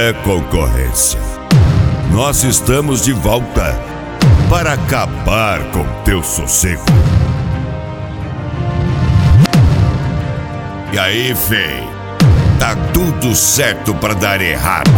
é concorrência. Nós estamos de volta para acabar com teu sossego. E aí, fei? Tá tudo certo pra dar errado.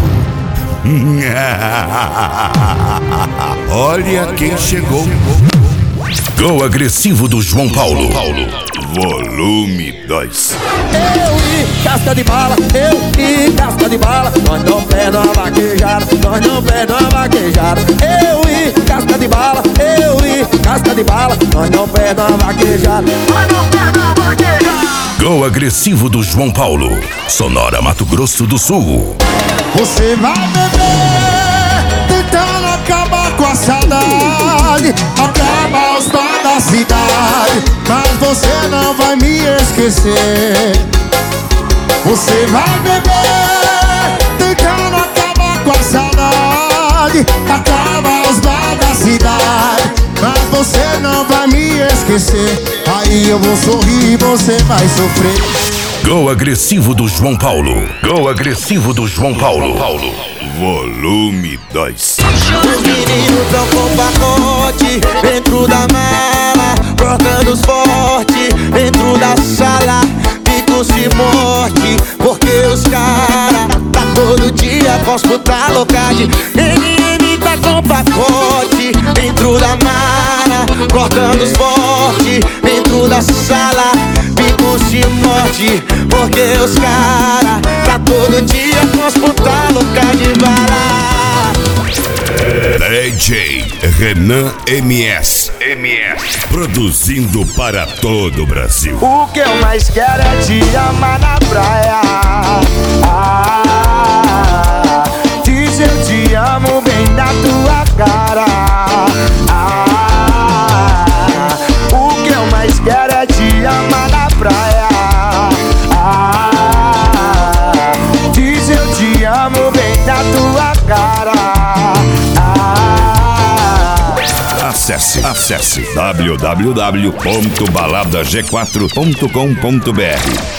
Olha quem chegou. Go agressivo do João Paulo. Volume 2. Eu e casca de bala, eu e casca de bala. Nós não perdemos a vaquejada, nós não perdemos a vaquejada. Eu e casca de bala, eu e casca de bala. Nós não perdemos a vaquejada, nós não perdemos a vaquejada. Go agressivo do João Paulo. Sonora, Mato Grosso do Sul. Você vai beber, tentando acabar com a saudade, acabar os dons da cidade, mas você não vai me esquecer. Você vai beber, tentando acabar com a saudade, acabar os dons da cidade, mas você não vai me esquecer. Aí eu vou sorrir e você vai sofrer. Go agressivo do João Paulo. Go agressivo do João Paulo. Volume 2. Os meninos tão com pacote dentro da mala, cortando os fortes dentro da sala. Pico se morte, porque os cara tá todo dia com os puta loucade. NN tá com pacote dentro da mala, cortando os fortes dentro da sala. Pico se morte, porque os cara tá todo dia com os puta loucade de bala. DJ Renan MS. Produzindo para todo o Brasil. O que eu mais quero é te amar na praia. Diz eu te amo bem na tua cara. O que eu mais quero é te amar na praia. Diz eu te amo bem na tua cara. Acesse www.baladag4.com.br